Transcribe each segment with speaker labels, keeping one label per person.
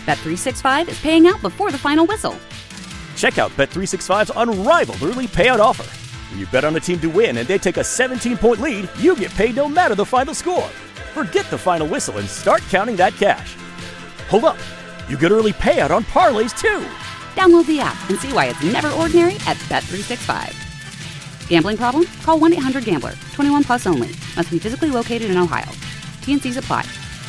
Speaker 1: Bet365 is paying out before the final whistle.
Speaker 2: Check out Bet365's unrivaled early payout offer. When you bet on a team to win and they take a 17-point lead, you get paid no matter the final score. Forget the final whistle and start counting that cash. Hold up. You get early payout on parlays, too.
Speaker 1: Download the app and see why it's never ordinary at Bet365. Gambling problem? Call 1-800-GAMBLER. 21 plus only. Must be physically located in Ohio. T&Cs apply.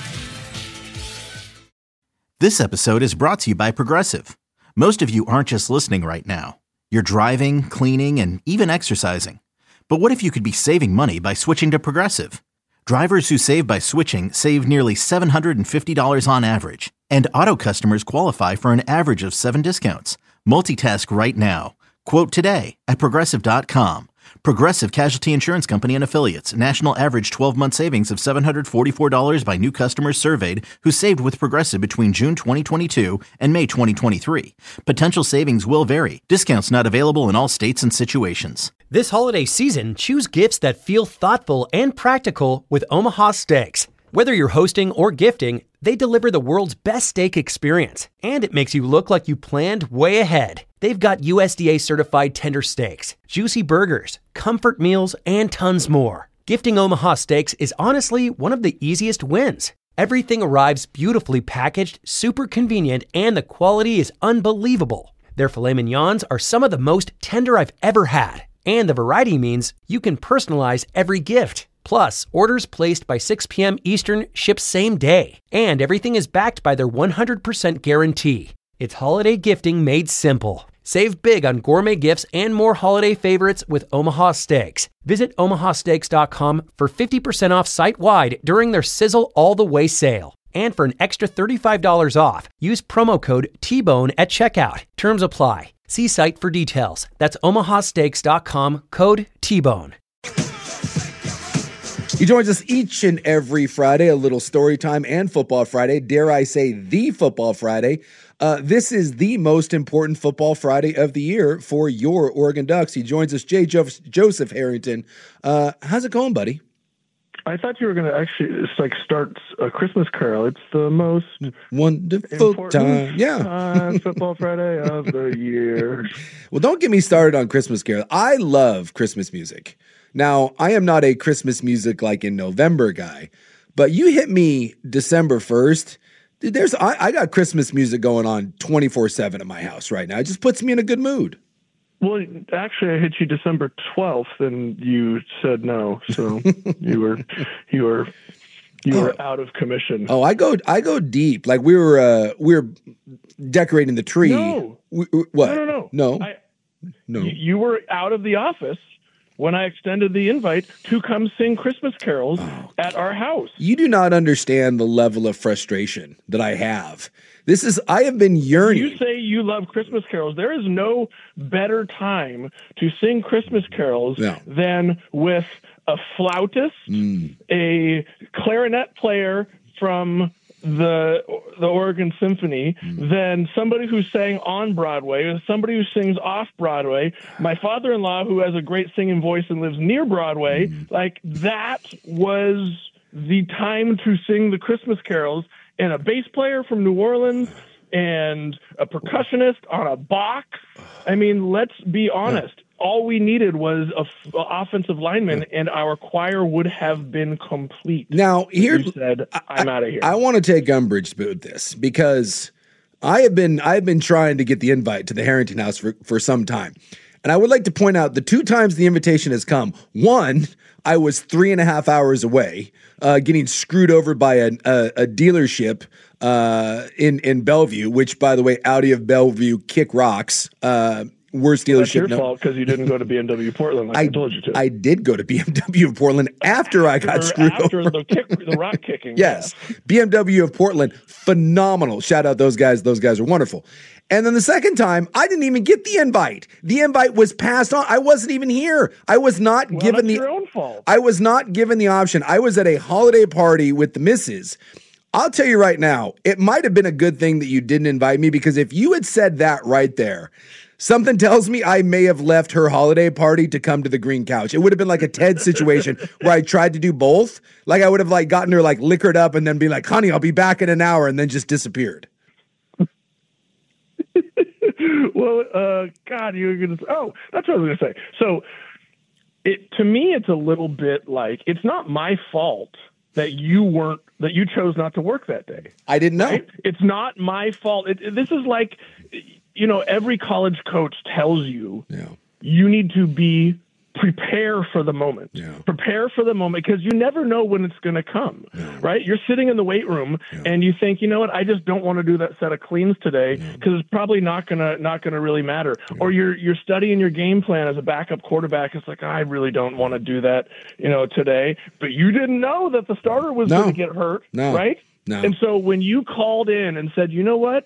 Speaker 3: This episode is brought to you by Progressive. Most of you aren't just listening right now. You're driving, cleaning, and even exercising. But what if you could be saving money by switching to Progressive? Drivers who save by switching save nearly $750 on average. And auto customers qualify for an average of 7 discounts. Multitask right now. Quote today at Progressive.com. Progressive Casualty Insurance Company and Affiliates. National average 12-month savings of $744 by new customers surveyed who saved with Progressive between June 2022 and May 2023. Potential savings will vary. Discounts not available in all states and situations.
Speaker 4: This holiday season, choose gifts that feel thoughtful and practical with Omaha Steaks. Whether you're hosting or gifting, they deliver the world's best steak experience, and it makes you look like you planned way ahead. They've got USDA certified tender steaks, juicy burgers, comfort meals, and tons more. Gifting Omaha Steaks is honestly one of the easiest wins. Everything arrives beautifully packaged, super convenient, and the quality is unbelievable. Their filet mignons are some of the most tender I've ever had, and the variety means you can personalize every gift. Plus, orders placed by 6 p.m. Eastern ship same day, and everything is backed by their 100% guarantee. It's holiday gifting made simple. Save big on gourmet gifts and more holiday favorites with Omaha Steaks. Visit omahasteaks.com for 50% off site-wide during their Sizzle All the Way sale. And for an extra $35 off, use promo code TBONE at checkout. Terms apply. See site for details. That's omahasteaks.com, code TBONE.
Speaker 5: He joins us each and every Friday, a little story time and Football Friday. Dare I say the Football Friday. This is the most important Football Friday of the year for your Oregon Ducks. He joins us, Joseph Harrington. How's it going, buddy?
Speaker 6: I thought you were going to actually start a Christmas Carol. It's the most
Speaker 5: wonderful time.
Speaker 6: Football Friday of the year.
Speaker 5: Well, don't get me started on Christmas Carol. I love Christmas music. Now, I am not a Christmas music like in November guy, but you hit me December 1st. Dude, I got Christmas music going on 24/7 at my house right now. It just puts me in a good mood.
Speaker 6: Well, actually, I hit you December 12th, and you said no, so you were out of commission.
Speaker 5: Oh, I go deep. Like we were decorating the tree.
Speaker 6: No,
Speaker 5: what?
Speaker 6: No.
Speaker 5: No.
Speaker 6: You were out of the office when I extended the invite to come sing Christmas carols at our house.
Speaker 5: You do not understand the level of frustration that I have. I have been yearning.
Speaker 6: You say you love Christmas carols. There is no better time to sing Christmas carols than with a flautist, a clarinet player from the Oregon Symphony, than somebody who sang on Broadway, or somebody who sings off Broadway, my father-in-law who has a great singing voice and lives near Broadway. Like, that was the time to sing the Christmas carols, and a bass player from New Orleans and a percussionist on a box. I mean, let's be honest. All we needed was an offensive lineman, and our choir would have been complete.
Speaker 5: Now, here
Speaker 6: you said, I'm out of here.
Speaker 5: I want to take umbrage with this because I have been trying to get the invite to the Harrington house for some time. And I would like to point out the 2 times the invitation has come. One, I was 3.5 hours away, getting screwed over by a dealership in Bellevue, which, by the way, Audi of Bellevue kick rocks. Worst dealership.
Speaker 6: That's your fault because you didn't go to BMW Portland like I told you to.
Speaker 5: I did go to BMW of Portland after I got screwed over.
Speaker 6: After the rock kicking.
Speaker 5: Yes. Yeah. BMW of Portland, phenomenal. Shout out those guys. Those guys are wonderful. And then the second time, I didn't even get the invite. The invite was passed on. I wasn't even here. I was not given
Speaker 6: your own fault.
Speaker 5: I was not given the option. I was at a holiday party with the missus. I'll tell you right now, it might have been a good thing that you didn't invite me, because if you had said that right there, something tells me I may have left her holiday party to come to the green couch. It would have been like a Ted situation where I tried to do both. Like I would have gotten her liquored up and then be like, honey, I'll be back in an hour, and then just disappeared.
Speaker 6: Well, God, you were going to. Oh, that's what I was going to say. So, to me, it's a little bit like it's not my fault that you chose not to work that day.
Speaker 5: I didn't know.
Speaker 6: Right? It's not my fault. This is like, every college coach tells you you need to prepare for the moment. Prepare for the moment because you never know when it's going to come, right? You're sitting in the weight room and you think, you know what, I just don't want to do that set of cleans today because it's probably not gonna really matter. Or you're studying your game plan as a backup quarterback. It's like, I really don't want to do that, today. But you didn't know that the starter was going to get hurt, right?
Speaker 5: No.
Speaker 6: And so when you called in and said, you know what,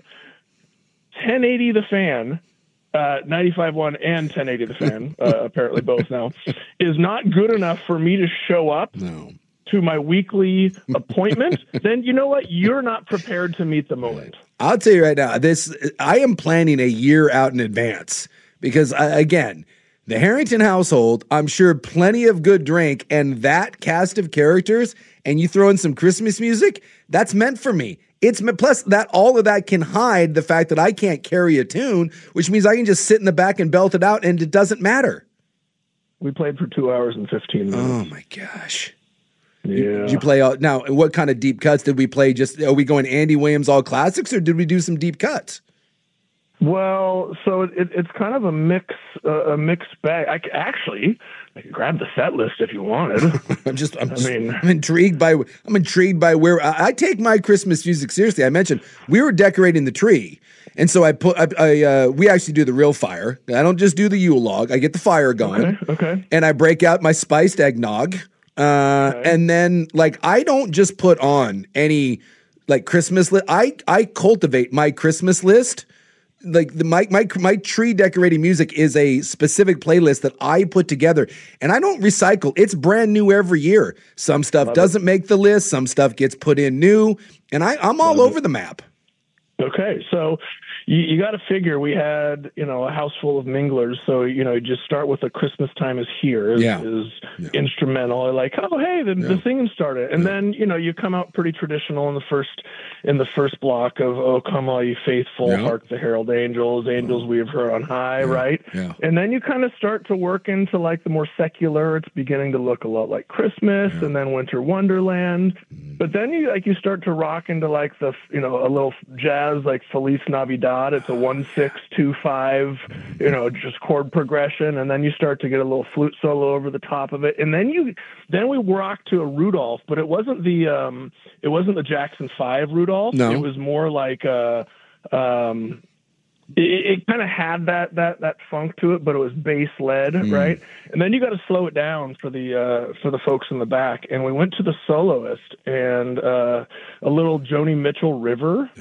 Speaker 6: 1080 the fan, 95.1 and 1080 the fan, apparently both now, is not good enough for me to show up to my weekly appointment, then you know what? You're not prepared to meet the moment.
Speaker 5: I'll tell you right now, I am planning a year out in advance because, again, the Harrington household, I'm sure plenty of good drink and that cast of characters, and you throw in some Christmas music, that's meant for me. It's plus that all of that can hide the fact that I can't carry a tune, which means I can just sit in the back and belt it out, and it doesn't matter.
Speaker 6: We played for 2 hours and 15 minutes.
Speaker 5: Oh my gosh!
Speaker 6: Yeah.
Speaker 5: Did you play now? What kind of deep cuts did we play? Are we going Andy Williams all classics, or did we do some deep cuts?
Speaker 6: Well, so it's kind of a mixed bag. I could grab the set list if you wanted. I'm intrigued by where I take my Christmas music seriously. I mentioned we were decorating the tree, and so we actually do the real fire. I don't just do the Yule log. I get the fire going. Okay.
Speaker 5: And I break out my spiced eggnog, and then I don't just put on any Christmas list. I cultivate my Christmas list. My tree decorating music is a specific playlist that I put together, and I don't recycle. It's brand new every year. Some stuff doesn't make the list. Some stuff gets put in new, and I'm all over the map.
Speaker 6: Okay, so you got to figure we had a house full of minglers, so you just start with a Christmas Time Is Here is instrumental. Like, oh hey, the singing started, and then you come out pretty traditional in the first block of Oh Come All You Faithful, Hark the Herald Angels, Angels We Have Heard on High, right? Yeah. And then you kind of start to work into the more secular. It's beginning to look a lot like Christmas, and then Winter Wonderland. But then you start to rock into a little jazz like Feliz Navidad. It's a 1-6-2-5, just chord progression, and then you start to get a little flute solo over the top of it, and then we rock to a Rudolph, but it wasn't the Jackson 5 Rudolph. No. It was more like it kind of had that funk to it, but it was bass led, right? And then you got to slow it down for the folks in the back. And we went to the soloist and a little Joni Mitchell River.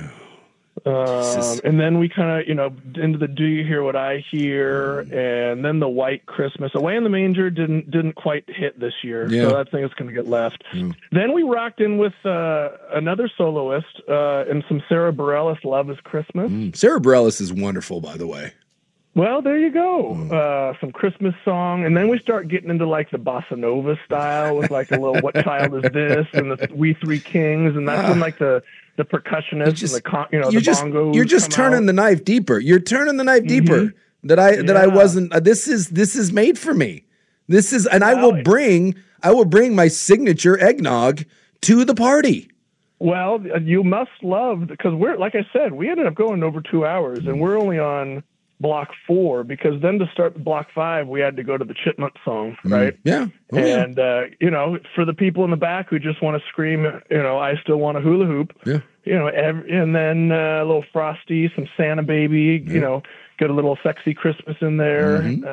Speaker 6: And then we kind of, into the Do You Hear What I Hear, and then the White Christmas. Away in the Manger didn't quite hit this year, so that thing is going to get left. Then we rocked in with another soloist and some Sarah Bareilles, Love Is Christmas.
Speaker 5: Sarah Bareilles is wonderful, by the way.
Speaker 6: Well, there you go. Some Christmas song, and then we start getting into the bossa nova style with a little What Child Is This and the We Three Kings, and that's when the percussionists and the bongos. You're just
Speaker 5: turning the knife deeper. You're turning the knife deeper. That I wasn't. This is made for me. This is, and I will bring my signature eggnog to the party.
Speaker 6: Well, you must love, because like I said, we ended up going over 2 hours, and we're only on block 4, because then to start block 5, we had to go to the Chipmunk song, right?
Speaker 5: Yeah.
Speaker 6: And, for the people in the back who just want to scream, I still want a hula hoop, and then a little Frosty, some Santa Baby, get a little Sexy Christmas in there.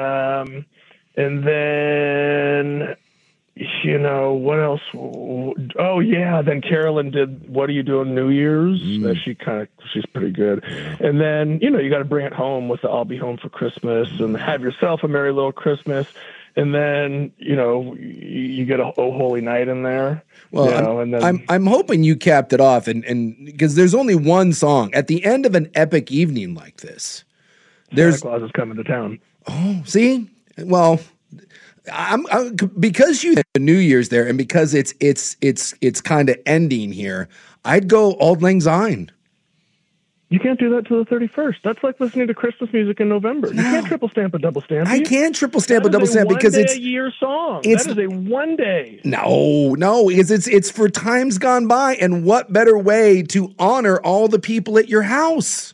Speaker 6: And then, what else? Oh yeah. Then Carolyn did What Are You Doing New Year's? She's pretty good. And then, you got to bring it home with the I'll Be Home for Christmas and Have Yourself a Merry Little Christmas. And then, you get a Oh Holy Night in there.
Speaker 5: Well,
Speaker 6: and then
Speaker 5: I'm hoping you capped it off, and because there's only one song at the end of an epic evening like this.
Speaker 6: Santa Claus Is Coming to Town.
Speaker 5: Oh, see? Well, I'm because you the New Year's there, and because it's kind of ending here. I'd go Auld Lang Syne.
Speaker 6: You can't do that till the 31st. That's like listening to Christmas music in November. You can't triple stamp a double stamp.
Speaker 5: I can't triple stamp a double stamp because it's
Speaker 6: a year song.
Speaker 5: That
Speaker 6: is a one day.
Speaker 5: No, because it's for times gone by, and what better way to honor all the people at your house?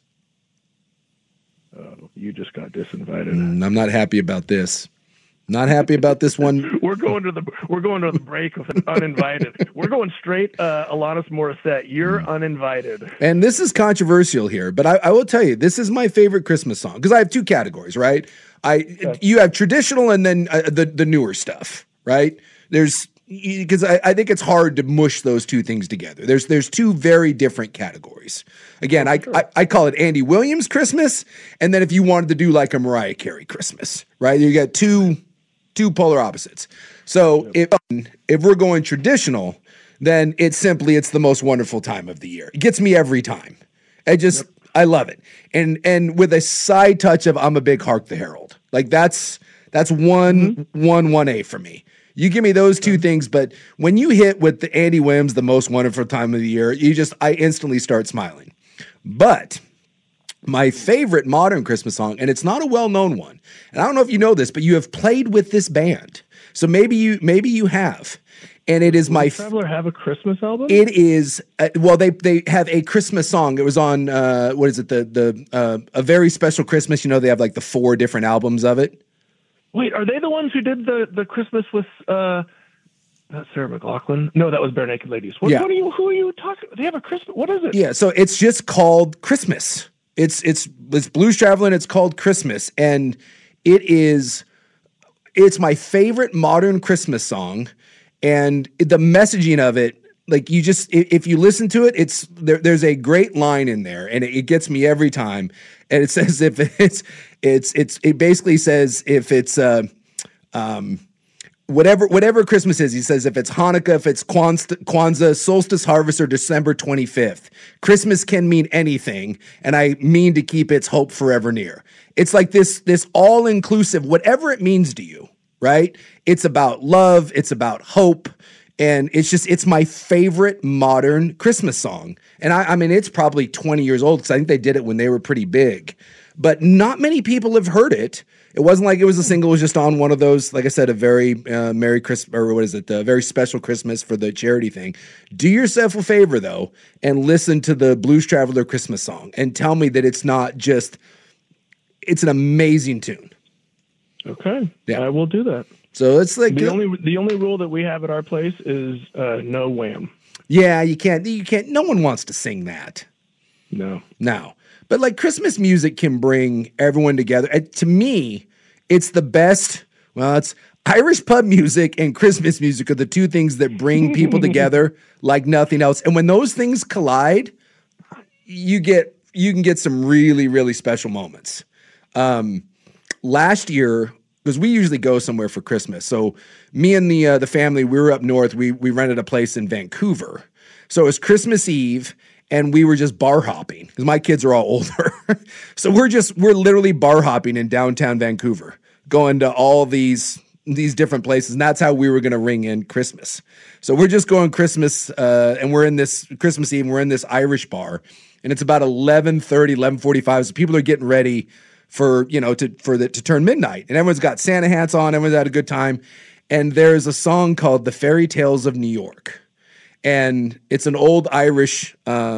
Speaker 6: Oh, you just got disinvited.
Speaker 5: I'm not happy about this. Not happy about this one.
Speaker 6: We're going to the break with an uninvited. We're going straight Alanis Morissette. You're uninvited.
Speaker 5: And this is controversial here, but I will tell you, this is my favorite Christmas song because I have two categories, right? You have traditional and then the newer stuff, right? Because I think it's hard to mush those two things together. There's two very different categories. Again, I call it Andy Williams Christmas, and then if you wanted to do like a Mariah Carey Christmas, right? You got two polar opposites. So if we're going traditional, then it's the most wonderful time of the year. It gets me every time. I love it. And with a side touch of I'm a big Hark the Herald. Like that's 1A for me. You give me those two things, but when you hit with the Andy Williams, the most wonderful time of the year, I instantly start smiling. But my favorite modern Christmas song, and it's not a well-known one, and I don't know if you know this, but you have played with this band, so maybe you have, and it is my.
Speaker 6: Does Traveler have a Christmas album?
Speaker 5: It is. They have a Christmas song. It was on what is it? A Very Special Christmas. You know, they have like the 4 different albums of it.
Speaker 6: Wait, are they the ones who did the Christmas with not Sarah McLachlan? No, that was Bare Naked Ladies. Who are you talking? They have a Christmas. What is it?
Speaker 5: Yeah, so it's just called Christmas. It's Blues Traveler, and it's called Christmas, and it's my favorite modern Christmas song, and the messaging of it, like if you listen to it, there's a great line in there, and it gets me every time, and it says it basically says if it's whatever Christmas is, he says if it's Hanukkah, if it's Kwanzaa, solstice, harvest, or December 25th, Christmas can mean anything, and I mean to keep its hope forever near. It's like this all-inclusive, whatever it means to you, right? It's about love, it's about hope, and it's my favorite modern Christmas song. And I mean, it's probably 20 years old because I think they did it when they were pretty big, but not many people have heard it. It wasn't like it was a single. It was just on one of those, like I said, a very Merry Christmas, or what is it? A very special Christmas for the charity thing. Do yourself a favor, though, and listen to the Blues Traveler Christmas song and tell me that it's not just, it's an amazing tune.
Speaker 6: Okay. Yeah. I will do that.
Speaker 5: So it's like
Speaker 6: the only rule that we have at our place is no Wham.
Speaker 5: Yeah, you can't, no one wants to sing that.
Speaker 6: No.
Speaker 5: But like Christmas music can bring everyone together. To me, it's the best. Well, it's Irish pub music and Christmas music are the two things that bring people together like nothing else. And when those things collide, you can get some really, really special moments. Last year, because we usually go somewhere for Christmas. So me and the family, we were up north. We rented a place in Vancouver. So it was Christmas Eve. And we were just bar hopping because my kids are all older. So we're literally bar hopping in downtown Vancouver, going to all these different places. And that's how we were going to ring in Christmas. So we're just going Christmas, and we're in this Christmas Eve, and we're in this Irish bar, and it's about 11:30, 11:45. So people are getting ready for, to turn midnight, and everyone's got Santa hats on. Everyone's had a good time. And there's a song called The Fairy Tales of New York. And it's an old Irish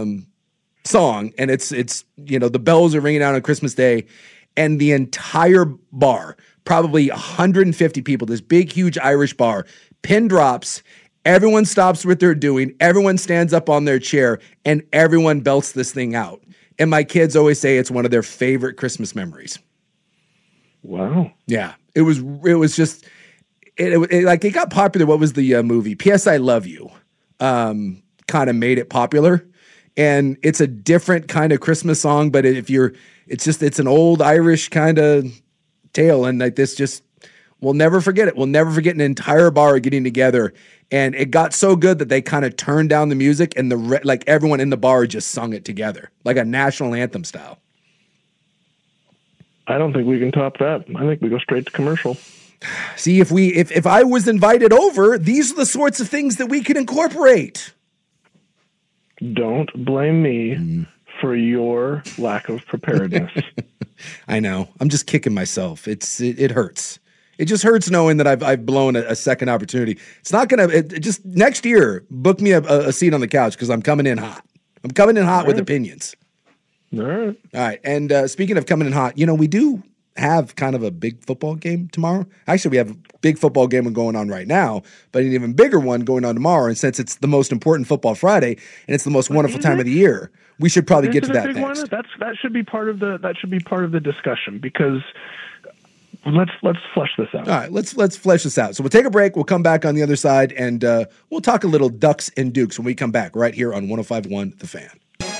Speaker 5: song, and it's the bells are ringing out on Christmas Day, and the entire bar, probably 150 people, this big, huge Irish bar, pin drops, everyone stops what they're doing, everyone stands up on their chair, and everyone belts this thing out. And my kids always say it's one of their favorite Christmas memories.
Speaker 6: Wow.
Speaker 5: Yeah, it was just it got popular. What was the movie? P.S. I Love You. Kind of made it popular, and it's a different kind of Christmas song, but it's an old Irish kind of tale, and like this we'll never forget it. We'll never forget an entire bar getting together, and it got so good that they kind of turned down the music, and everyone in the bar just sung it together, like a national anthem style.
Speaker 6: I don't think we can top that. I think we go straight to commercial.
Speaker 5: See, if I was invited over, these are the sorts of things that we could incorporate.
Speaker 6: Don't blame me for your lack of preparedness.
Speaker 5: I know. I'm just kicking myself. It hurts. It just hurts knowing that I've blown a second opportunity. It's not gonna. Just next year, book me a seat on the couch because I'm coming in hot. I'm coming in hot with opinions.
Speaker 6: All
Speaker 5: right. And speaking of coming in hot, we do have kind of a big football game tomorrow. Actually, we have a big football game going on right now, but an even bigger one going on tomorrow. And since it's the most important football Friday and it's the most wonderful time of the year, we should probably get to that next.
Speaker 6: That should be part of the discussion because let's flesh this out.
Speaker 5: All right, let's flesh this out. So we'll take a break. We'll come back on the other side, and we'll talk a little Ducks and Dukes when we come back right here on 105.1 The Fan.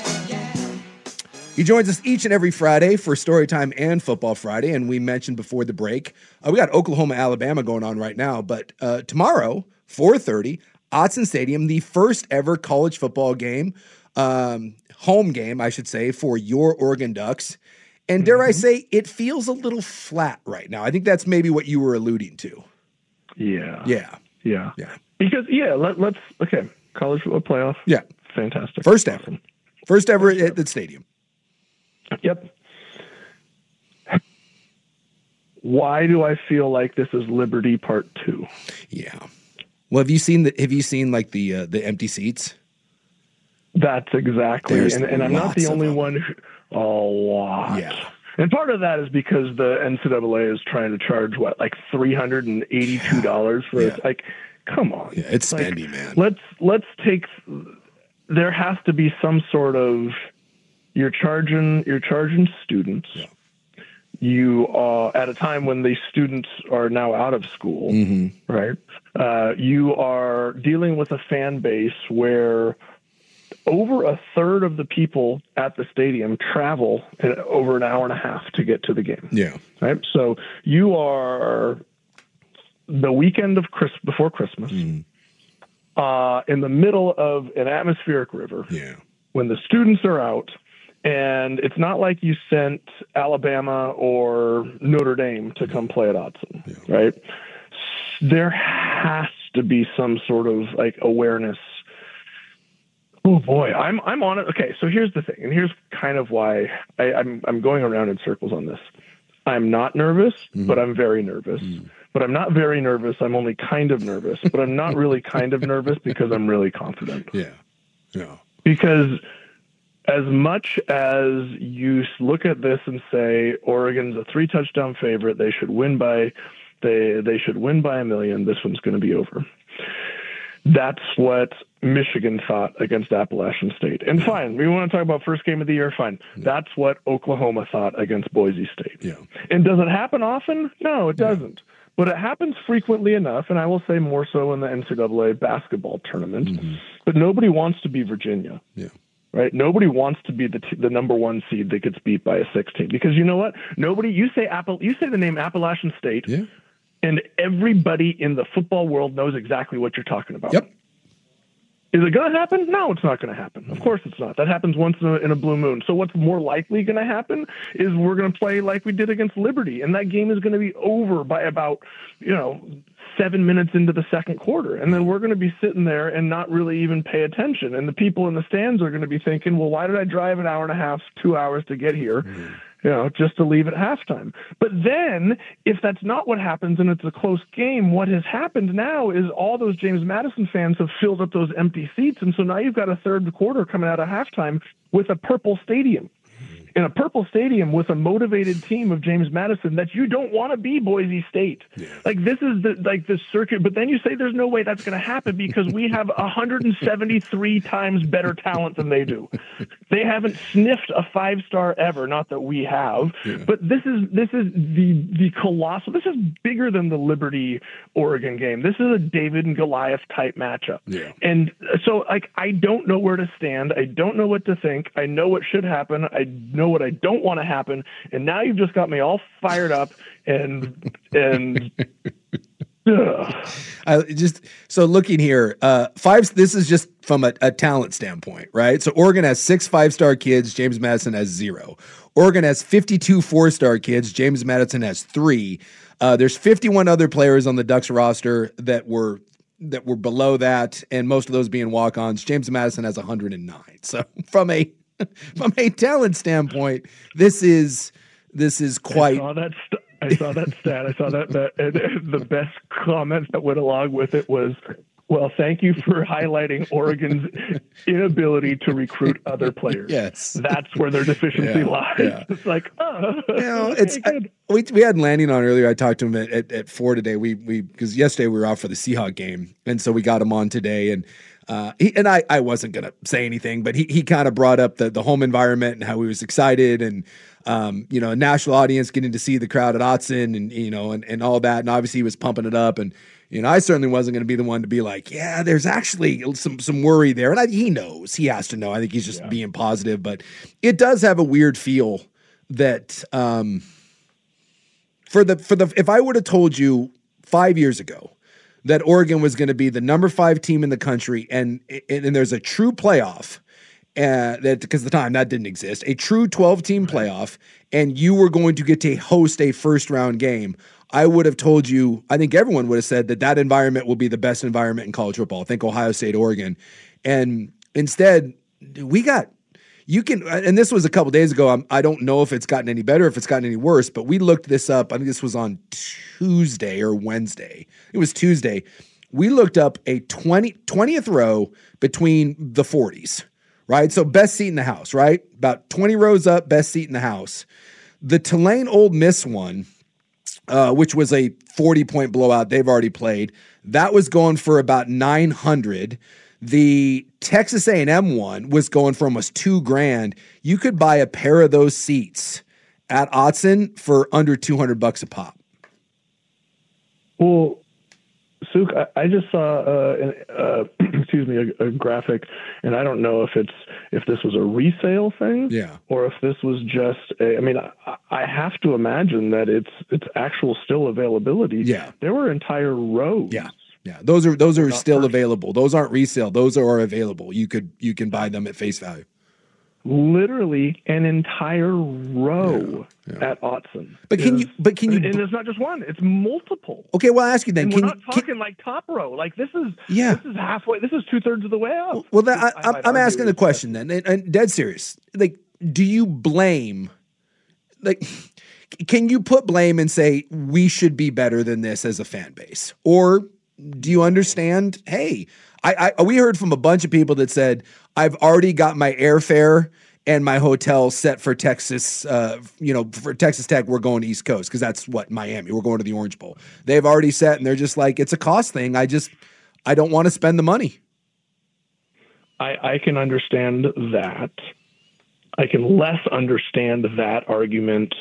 Speaker 5: He joins us each and every Friday for Storytime and Football Friday, and we mentioned before the break, we got Oklahoma, Alabama going on right now, but tomorrow, 4:30, Autzen Stadium, the first ever college football game, home game, I should say, for your Oregon Ducks. And dare I say, it feels a little flat right now. I think that's maybe what you were alluding to.
Speaker 6: Yeah.
Speaker 5: Because,
Speaker 6: let's college football playoff.
Speaker 5: Yeah.
Speaker 6: Fantastic.
Speaker 5: First ever at the stadium.
Speaker 6: Yep. Why do I feel like this is Liberty Part 2?
Speaker 5: Yeah. Well, have you seen like the empty seats?
Speaker 6: That's exactly. And I'm not the only one a lot.
Speaker 5: Yeah.
Speaker 6: And part of that is because the NCAA is trying to charge like $382 for it. Like, come on.
Speaker 5: Yeah, it's spendy, man.
Speaker 6: Let's take. There has to be some sort of. You're charging students. Yeah. You are at a time when the students are now out of school, right? You are dealing with a fan base where over a third of the people at the stadium travel over an hour and a half to get to the game.
Speaker 5: Yeah.
Speaker 6: Right. So you are the weekend of before Christmas, in the middle of an atmospheric river.
Speaker 5: Yeah. When
Speaker 6: the students are out. And it's not like you sent Alabama or Notre Dame to come play at Autzen, right? There has to be some sort of like awareness. Oh boy, I'm on it. Okay, so here's the thing, and here's kind of why I'm going around in circles on this. I'm not nervous, but I'm very nervous. But I'm not very nervous. I'm only kind of nervous. But I'm not really kind of nervous because I'm really confident.
Speaker 5: Yeah.
Speaker 6: Because as much as you look at this and say Oregon's a 3-touchdown favorite, they should win by $1 million. This one's going to be over. That's what Michigan thought against Appalachian State. And fine, we want to talk about first game of the year. Fine, that's what Oklahoma thought against Boise State.
Speaker 5: Yeah.
Speaker 6: And does it happen often? No, it doesn't. But it happens frequently enough, and I will say more so in the NCAA basketball tournament. But nobody wants to be Virginia.
Speaker 5: Yeah.
Speaker 6: Right? Nobody wants to be the number one seed that gets beat by a 16 because you know what? You say the name Appalachian State, and everybody in the football world knows exactly what you're talking about.
Speaker 5: Yep.
Speaker 6: Is it going to happen? No, it's not going to happen. Of course it's not. That happens once in a blue moon. So what's more likely going to happen is we're going to play like we did against Liberty, and that game is going to be over by about 7 minutes into the second quarter. And then we're going to be sitting there and not really even pay attention. And the people in the stands are going to be thinking, well, why did I drive an hour and a half, 2 hours to get here? Just to leave at halftime. But then if that's not what happens and it's a close game, what has happened now is all those James Madison fans have filled up those empty seats. And so now you've got a third quarter coming out of halftime with a purple stadium. In a purple stadium with a motivated team of James Madison that you don't want to be Boise State. Yeah. Like this is the circuit, but then you say there's no way that's going to happen because we have 173 times better talent than they do. They haven't sniffed a 5-star ever, not that we have, but this is the colossal. This is bigger than the Liberty Oregon game. This is a David and Goliath type matchup. Yeah. And so I don't know where to stand. I don't know what to think. I know what should happen. I know what I don't want to happen, and now you've just got me all fired up and
Speaker 5: so looking here, this is just from a talent standpoint, right? So Oregon has 6 5-star kids, James Madison has 0. Oregon has 52 4-star kids, James Madison has 3. There's 51 other players on the Ducks roster that were below that, and most of those being walk-ons. James Madison has 109. So from a from a talent standpoint, this is quite.
Speaker 6: I saw that stat. I saw that and the best comment that went along with it was, well, thank you for highlighting Oregon's inability to recruit other players.
Speaker 5: Yes.
Speaker 6: That's where their deficiency lies. Yeah. It's like,
Speaker 5: we had Lanning on earlier. I talked to him at 4 today. Because yesterday we were out for the Seahawks game. And so we got him on today. And I wasn't going to say anything, but he kind of brought up the home environment and how he was excited and, a national audience getting to see the crowd at Autzen and all that. And obviously he was pumping it up. And, I certainly wasn't going to be the one to be like, yeah, there's actually some worry there. And he knows. He has to know. I think he's just being positive. But it does have a weird feel that if I would have told you 5 years ago that Oregon was going to be the number 5 team in the country and there's a true playoff, that because at the time that didn't exist, a true 12-team playoff, and you were going to get to host a first-round game, I would have told you, I think everyone would have said that environment will be the best environment in college football. I think Ohio State, Oregon. And instead, and this was a couple days ago. I don't know if it's gotten any better, if it's gotten any worse, but we looked this up. I think this was on Tuesday or Wednesday. It was Tuesday. We looked up a 20th row between the 40s, right? So best seat in the house, right? About 20 rows up, best seat in the house. The Tulane Ole Miss one, which was a 40-point blowout, they've already played. That was going for about $900. The Texas A&M one was going for almost $2,000. You could buy a pair of those seats at Autzen for under $200 a pop.
Speaker 6: Well, Suk, I just saw a graphic, and I don't know if this was a resale thing, or if this was just I have to imagine that it's actual still availability.
Speaker 5: Yeah,
Speaker 6: there were entire rows.
Speaker 5: Yeah, those are still available. Those aren't resale. Those are available. You can buy them at face value.
Speaker 6: Literally an entire row at Autzen.
Speaker 5: But can you?
Speaker 6: And it's not just one; it's multiple.
Speaker 5: Okay, well, I'll ask you then.
Speaker 6: We're not talking like top row. Like this is halfway. This is 2/3 of the way up.
Speaker 5: Well, I'm asking the question then, and dead serious. Like, do you blame? Like, can you put blame and say we should be better than this as a fan base, or do you understand? Hey, we heard from a bunch of people that said, I've already got my airfare and my hotel set for Texas, for Texas Tech, we're going to East Coast because that's what Miami, we're going to the Orange Bowl. They've already set and they're just like, it's a cost thing. I don't want to spend the money.
Speaker 6: I can understand that. I can less understand that argument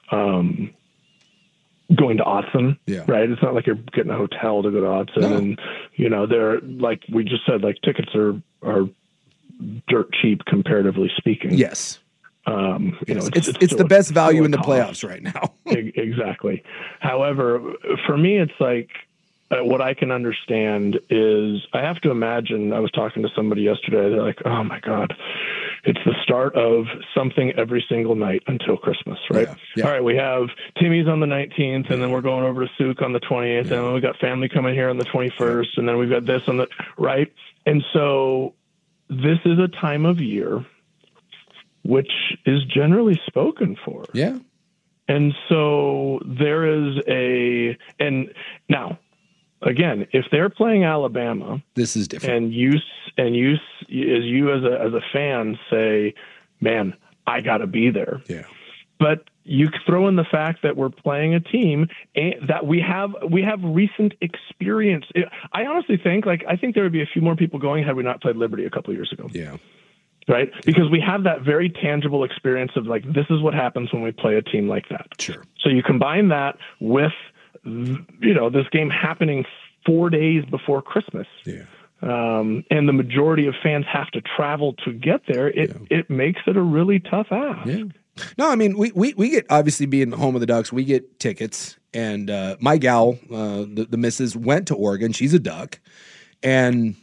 Speaker 6: going to Autzen, right? It's not like you're getting a hotel to go to Autzen, and they're like we just said, like tickets are dirt cheap comparatively speaking.
Speaker 5: Yes,
Speaker 6: it's
Speaker 5: the best value in the playoffs right now.
Speaker 6: Exactly. However, for me, it's like what I can understand is I have to imagine. I was talking to somebody yesterday. They're like, "Oh my God." It's the start of something every single night until Christmas, right? Yeah. All right, we have Timmy's on the 19th, and then we're going over to Suk on the 20th, and then we got family coming here on the 21st, and then we've got this on the right. And so this is a time of year which is generally spoken for.
Speaker 5: Yeah.
Speaker 6: And so there is and now, again, if they're playing Alabama,
Speaker 5: this is different.
Speaker 6: And you as a fan say, "Man, I got to be there."
Speaker 5: Yeah.
Speaker 6: But you throw in the fact that we're playing a team that we have recent experience. I honestly think I think there would be a few more people going had we not played Liberty a couple of years ago.
Speaker 5: Yeah.
Speaker 6: Right? Because we have that very tangible experience of this is what happens when we play a team like that.
Speaker 5: Sure.
Speaker 6: So you combine that with this game happening 4 days before Christmas.
Speaker 5: Yeah.
Speaker 6: And the majority of fans have to travel to get there. It makes it a really tough ask.
Speaker 5: Yeah. No, I mean, we get, obviously being the home of the Ducks, we get tickets. And my gal, the missus, went to Oregon. She's a Duck. And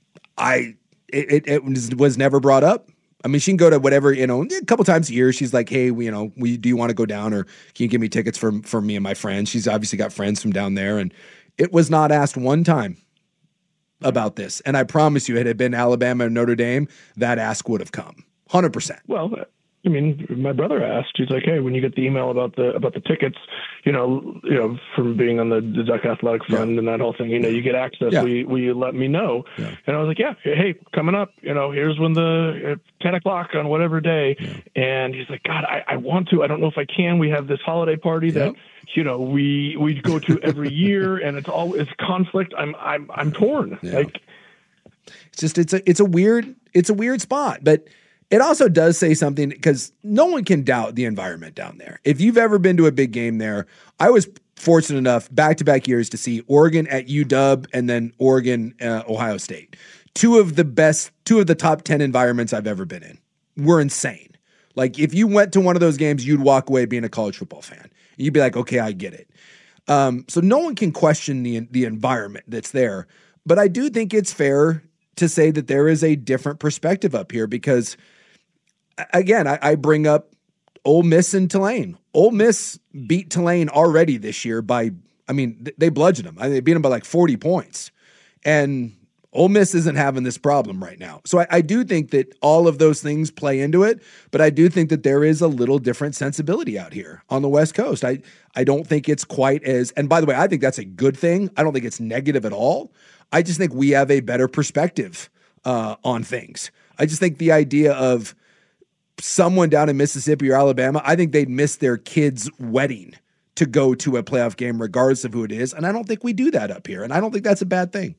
Speaker 5: it was never brought up. I mean, she can go to whatever, a couple times a year. She's like, hey, do you want to go down, or can you give me tickets for me and my friends? She's obviously got friends from down there. And it was not asked one time about this. And I promise you, had it been Alabama or Notre Dame, that ask would have come. 100%.
Speaker 6: Well, I mean, my brother asked. He's like, "Hey, when you get the email about the tickets, from being on the Duck Athletic Fund and that whole thing, you get access.
Speaker 5: Yeah.
Speaker 6: Will you let me know?" Yeah. And I was like, "Yeah, hey, coming up. Here's when the 10 o'clock on whatever day." Yeah. And he's like, "God, I want to. I don't know if I can. We have this holiday party that we go to every year, and it's conflict. I'm torn.
Speaker 5: Yeah. Like, it's just it's a weird spot, but." It also does say something because no one can doubt the environment down there. If you've ever been to a big game there, I was fortunate enough back-to-back years to see Oregon at UW and then Oregon, Ohio State. Two of the top 10 environments I've ever been in. Were insane. Like if you went to one of those games, you'd walk away being a college football fan. You'd be like, okay, I get it. So no one can question the environment that's there. But I do think it's fair to say that there is a different perspective up here because again, I bring up Ole Miss and Tulane. Ole Miss beat Tulane already this year they bludgeoned them. They beat them by like 40 points. And Ole Miss isn't having this problem right now. So I do think that all of those things play into it, but I do think that there is a little different sensibility out here on the West Coast. I don't think it's quite as, and by the way, I think that's a good thing. I don't think it's negative at all. I just think we have a better perspective on things. I just think the idea of someone down in Mississippi or Alabama, I think they'd miss their kid's wedding to go to a playoff game regardless of who it is. And I don't think we do that up here. And I don't think that's a bad thing.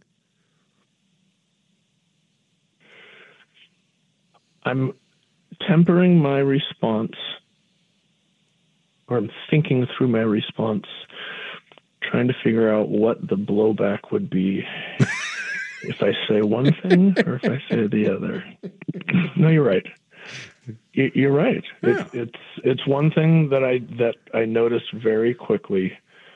Speaker 6: I'm tempering my response, or I'm thinking through my response, trying to figure out what the blowback would be if I say one thing or if I say the other. No, you're right. You're right. Yeah. It's one thing that I noticed very quickly.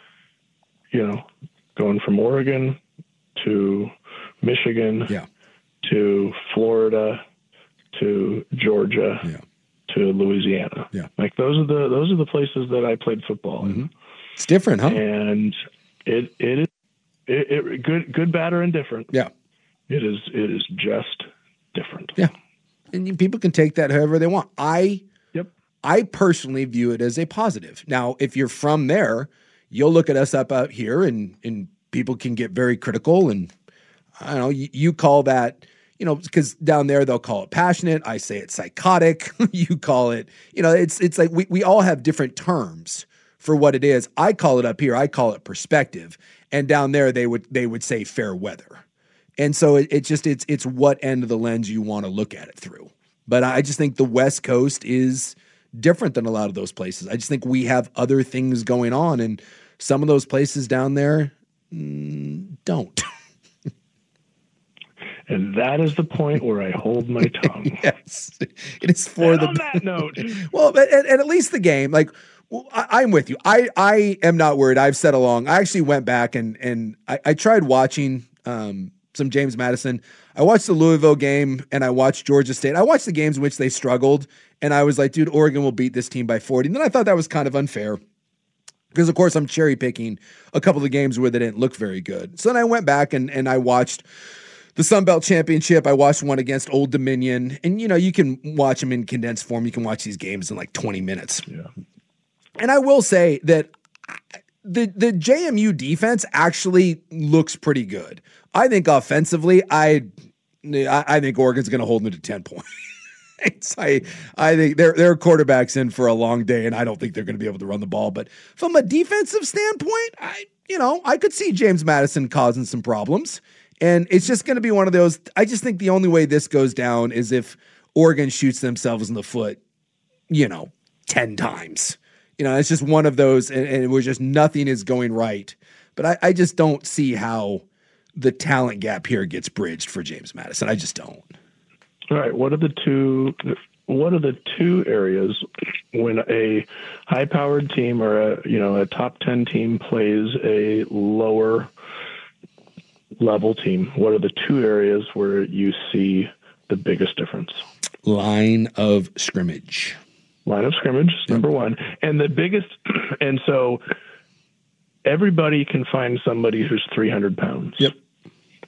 Speaker 6: Going from Oregon to Michigan, to Florida, to Georgia, to Louisiana. Yeah. Like those are the places that I played football in.
Speaker 5: It's different, huh?
Speaker 6: And it is good, bad, or indifferent.
Speaker 5: Yeah.
Speaker 6: It is just different.
Speaker 5: Yeah. And people can take that however they want. I personally view it as a positive. Now, if you're from there, you'll look at us up out here and people can get very critical. And I don't know, you call that, because down there they'll call it passionate. I say it's psychotic. You call it, it's like we all have different terms for what it is. I call it up here, I call it perspective. And down there they would say fair weather. And so it's what end of the lens you want to look at it through. But I just think the West Coast is different than a lot of those places. I just think we have other things going on, and some of those places down there don't.
Speaker 6: And that is the point where I hold my tongue.
Speaker 5: Yes, it is for
Speaker 6: on that note.
Speaker 5: Well, and at least the game, like. Well, I'm with you. I am not worried. I've said along. I actually went back and I tried watching some James Madison. I watched the Louisville game and I watched Georgia State. I watched the games in which they struggled, and I was like, dude, Oregon will beat this team by 40. And then I thought that was kind of unfair because, of course, I'm cherry picking a couple of the games where they didn't look very good. So then I went back and I watched the Sun Belt Championship. I watched one against Old Dominion, and you can watch them in condensed form. You can watch these games in like 20 minutes. Yeah. And I will say that the JMU defense actually looks pretty good. I think offensively, I think Oregon's going to hold them to 10 points. I think their quarterback's in for a long day, and I don't think they're going to be able to run the ball. But from a defensive standpoint, I could see James Madison causing some problems. And it's just going to be one of those. I just think the only way this goes down is if Oregon shoots themselves in the foot, 10 times. It's just one of those, and it was just nothing is going right. But I just don't see how the talent gap here gets bridged for James Madison. I just don't.
Speaker 6: All right. What are the two areas when a high-powered team or a top 10 team plays a lower level team? What are the two areas where you see the biggest difference?
Speaker 5: Line of scrimmage.
Speaker 6: Line of scrimmage, number one. And the biggest, and so everybody can find somebody who's 300 pounds.
Speaker 5: Yep.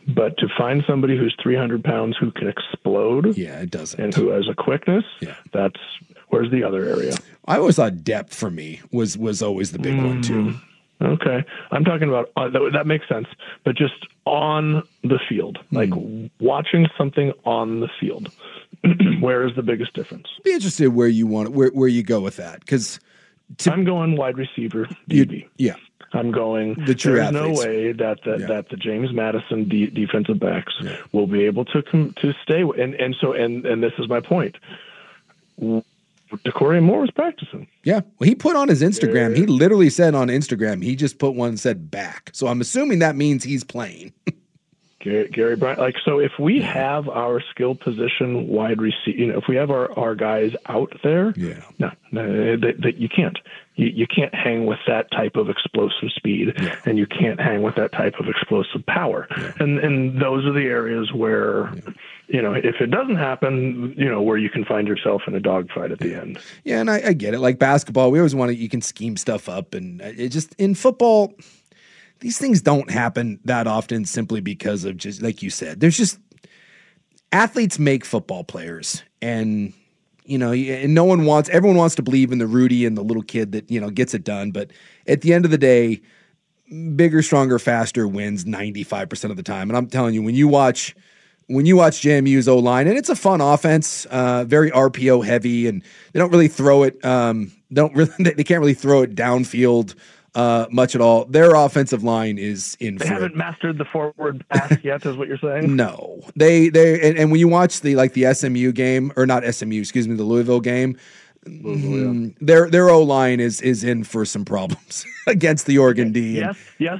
Speaker 6: But to find somebody who's 300 pounds who can explode,
Speaker 5: it doesn't,
Speaker 6: and who has a quickness, that's where's the other area.
Speaker 5: I always thought depth for me was always the big one too.
Speaker 6: Okay, I'm talking about that makes sense, but just on the field, like watching something on the field. Where is the biggest difference?
Speaker 5: Be interested where you want where you go with that, because
Speaker 6: I'm going wide receiver, DB. I'm going.
Speaker 5: The true
Speaker 6: There's
Speaker 5: athletes.
Speaker 6: no way that the James Madison defensive backs will be able to stay. And this is my point. DeCorian Moore was practicing.
Speaker 5: Yeah. Well, he put on his Instagram. He literally said on Instagram, he just put one and said back. So I'm assuming that means he's playing.
Speaker 6: Gary Bryant. So if we have our skill position wide receiver, if we have our guys out there, that you can't. You can't hang with that type of explosive speed, and you can't hang with that type of explosive power. And those are the areas where, if it doesn't happen, where you can find yourself in a dogfight at the end.
Speaker 5: Yeah, and I get it. Like basketball, we always you can scheme stuff up, and it just in football, these things don't happen that often simply because of just like you said. There's just athletes make football players, and and everyone wants to believe in the Rudy and the little kid that, gets it done. But at the end of the day, bigger, stronger, faster wins 95% of the time. And I'm telling you, when you watch JMU's O-line, and it's a fun offense, very RPO heavy, and they don't really throw it. They can't really throw it downfield much at all. Their offensive line is in.
Speaker 6: They haven't mastered the forward pass yet, is what you're saying?
Speaker 5: No, they and when you watch the SMU game, or not SMU, excuse me, the Louisville game, their O line is in for some problems against the Oregon D.
Speaker 6: Yes.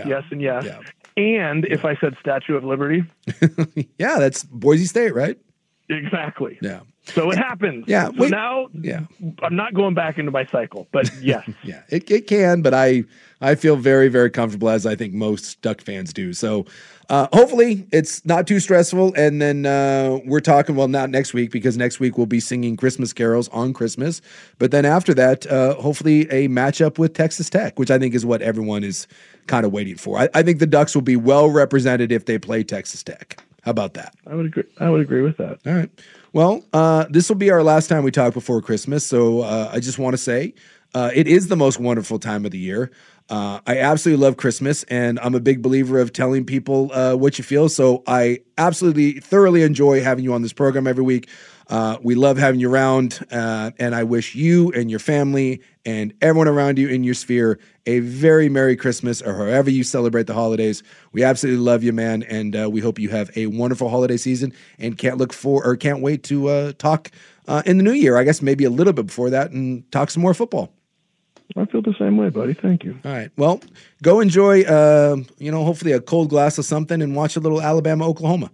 Speaker 6: And if I said Statue of Liberty,
Speaker 5: that's Boise State, right?
Speaker 6: Exactly.
Speaker 5: Yeah.
Speaker 6: So it happens.
Speaker 5: Yeah.
Speaker 6: So now I'm not going back into my cycle, but yes.
Speaker 5: It can, but I feel very, very comfortable, as I think most Duck fans do. So hopefully it's not too stressful. And then we're talking, not next week, because next week we'll be singing Christmas carols on Christmas. But then after that, hopefully a matchup with Texas Tech, which I think is what everyone is kind of waiting for. I think the Ducks will be well represented if they play Texas Tech. How about that?
Speaker 6: I would agree with that.
Speaker 5: All right. Well, this will be our last time we talk before Christmas. So I just want to say it is the most wonderful time of the year. I absolutely love Christmas, and I'm a big believer of telling people what you feel. So I absolutely thoroughly enjoy having you on this program every week. We love having you around, and I wish you and your family and everyone around you in your sphere a very Merry Christmas, or however you celebrate the holidays. We absolutely love you, man, and we hope you have a wonderful holiday season, and can't wait to talk in the new year. I guess maybe a little bit before that, and talk some more football.
Speaker 6: I feel the same way, buddy. Thank you.
Speaker 5: All right. Well, go enjoy, hopefully a cold glass of something, and watch a little Alabama, Oklahoma.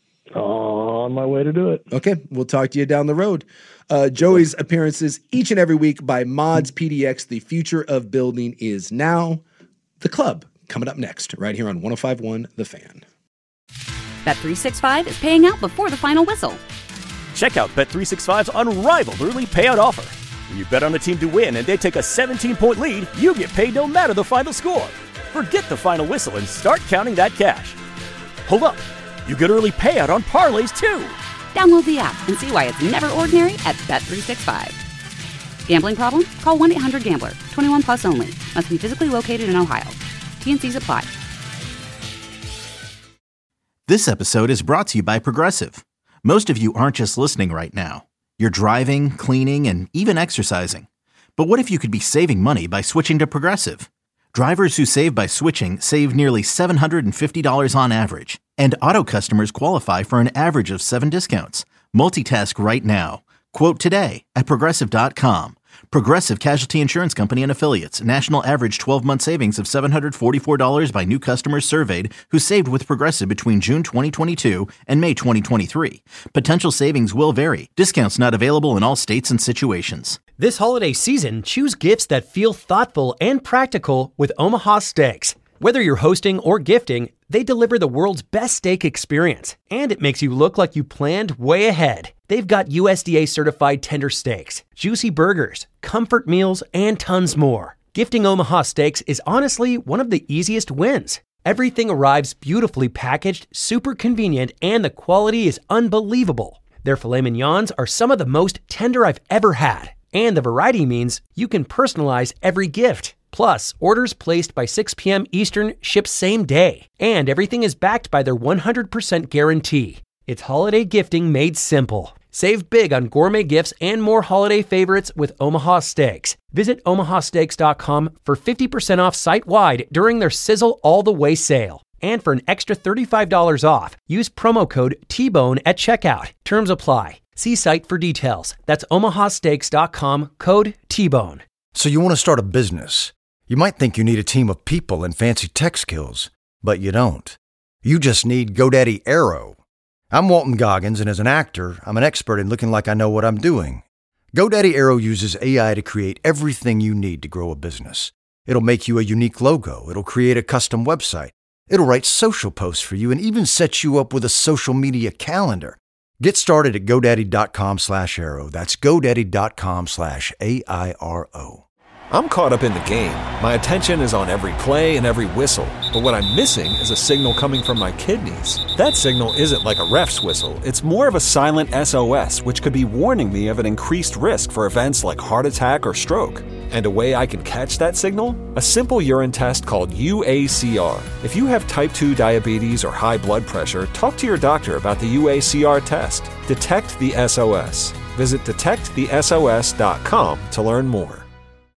Speaker 6: On my way to do it.
Speaker 5: Okay. We'll talk to you down the road. Joey's appearances each and every week by Mods PDX. The future of building is now. The Club coming up next, right here on 105.1 The Fan.
Speaker 1: Bet365 is paying out before the final whistle.
Speaker 2: Check out Bet365's unrivaled early payout offer. When you bet on a team to win and they take a 17-point lead, you get paid no matter the final score. Forget the final whistle and start counting that cash. Hold up. You get early payout on parlays, too.
Speaker 1: Download the app and see why it's never ordinary at Bet365. Gambling problem? Call 1-800-GAMBLER. 21 plus only. Must be physically located in Ohio. T&Cs apply.
Speaker 3: This episode is brought to you by Progressive. Most of you aren't just listening right now. You're driving, cleaning, and even exercising. But what if you could be saving money by switching to Progressive? Drivers who save by switching save nearly $750 on average. And auto customers qualify for an average of 7 discounts. Multitask right now. Quote today at Progressive.com. Progressive Casualty Insurance Company and Affiliates. National average 12-month savings of $744 by new customers surveyed who saved with Progressive between June 2022 and May 2023. Potential savings will vary. Discounts not available in all states and situations.
Speaker 4: This holiday season, choose gifts that feel thoughtful and practical with Omaha Steaks. Whether you're hosting or gifting, they deliver the world's best steak experience, and it makes you look like you planned way ahead. They've got USDA certified tender steaks, juicy burgers, comfort meals, and tons more. Gifting Omaha Steaks is honestly one of the easiest wins. Everything arrives beautifully packaged, super convenient, and the quality is unbelievable. Their filet mignons are some of the most tender I've ever had. And the variety means you can personalize every gift. Plus, orders placed by 6 p.m. Eastern ship same day. And everything is backed by their 100% guarantee. It's holiday gifting made simple. Save big on gourmet gifts and more holiday favorites with Omaha Steaks. Visit omahasteaks.com for 50% off site-wide during their Sizzle All the Way sale. And for an extra $35 off, use promo code TBONE at checkout. Terms apply. See site for details. That's omahasteaks.com, code TBONE.
Speaker 7: So you want to start a business. You might think you need a team of people and fancy tech skills, but you don't. You just need GoDaddy Aero. I'm Walton Goggins, and as an actor, I'm an expert in looking like I know what I'm doing. GoDaddy Aero uses AI to create everything you need to grow a business. It'll make you a unique logo. It'll create a custom website. It'll write social posts for you and even set you up with a social media calendar. Get started at GoDaddy.com/Aero. That's GoDaddy.com/AIRO.
Speaker 8: I'm caught up in the game. My attention is on every play and every whistle. But what I'm missing is a signal coming from my kidneys. That signal isn't like a ref's whistle. It's more of a silent SOS, which could be warning me of an increased risk for events like heart attack or stroke. And a way I can catch that signal? A simple urine test called UACR. If you have type 2 diabetes or high blood pressure, talk to your doctor about the UACR test. Detect the SOS. Visit detectthesos.com to learn more.